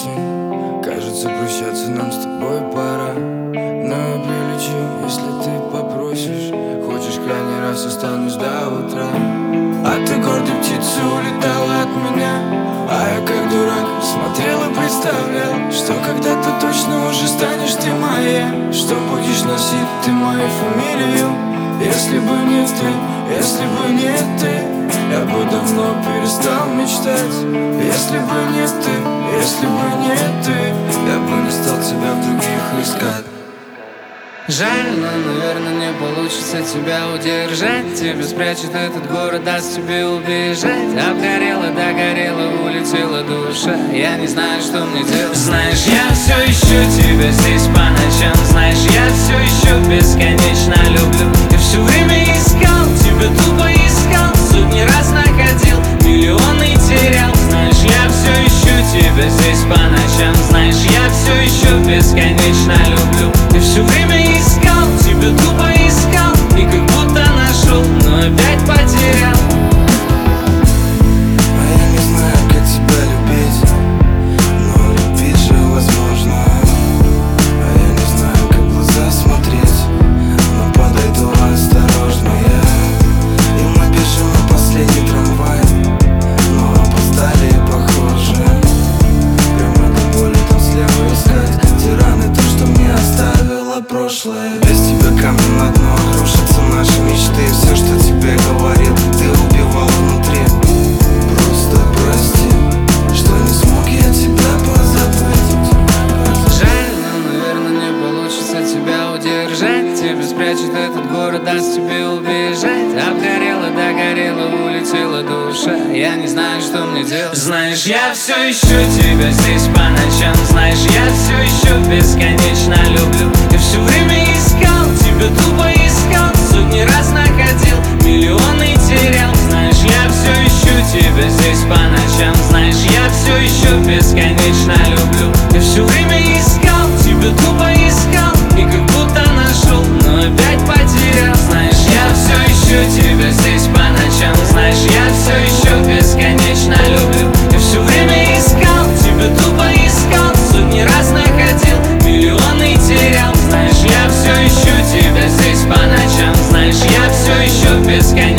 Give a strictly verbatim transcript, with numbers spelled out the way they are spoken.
осень. Кажется, прощаться нам с тобой пора, но я прилечу, если ты попросишь. Хочешь, крайний раз останусь до утра. А ты гордой птицей улетала от меня, а я как дурак смотрел и представлял, что когда-то точно уже станешь ты моя, что будешь носить ты мою фамилию. Если бы не ты, если бы не ты, я бы давно перестал мечтать. Если бы не ты, если бы не ты, я бы не стал тебя в других искать. Жаль, но, наверное, не получится тебя удержать. Тебя спрячет этот город, даст тебе убежать. Обгорела, догорела, улетела душа. Я не знаю, что мне делать. Знаешь, я все ищу тебя здесь по ночам. Знаешь, я все еще бесконечно люблю. Я все время искал, тебя тупо искал. Сотни раз находил, миллионы терял. Знаешь, я все ищу тебя здесь по ночам. Знаешь, я все еще бесконечно люблю. Я все время искал, тебя тупо искал. И как будто нашел, но опять потерял. А я не знаю, как тебя любить, но любить же возможно. А я не знаю, как в глаза смотреть, но подойду осторожно я. И мы бежим на последний трамвай, но опоздали похоже. Прямо до боли там слева искать те раны, то, что мне оставило прошлое. Без тебя камни на дно, рушатся наши мечты. Все, что тебе говорил, ты убивал внутри. Просто прости, что не смог я тебя позабыть. Жаль, но, наверное, не получится тебя удержать. Тебя спрячет этот город, даст тебе убежать. Обгорела, догорела, улетела душа. Я не знаю, что мне делать. Знаешь, я все ищу тебя здесь по ночам. Знаешь, я все еще бесконечно люблю. Я все время искал, тебя тупо искал. Сотни раз находил, миллионы терял. Знаешь, я все ищу тебя здесь по ночам. Знаешь, я все еще бесконечно люблю. Я все время искал, тебя тупо искал. И как будто нашел, но опять потерял. Знаешь, я все ищу тебя здесь по ночам. Знаешь, я все еще бесконечно люблю. Я все время искал, тебя тупо искал. Сотни раз находил, миллионы терял. Знаешь, я все ищу тебя здесь по ночам. Знаешь, я все еще бесконечно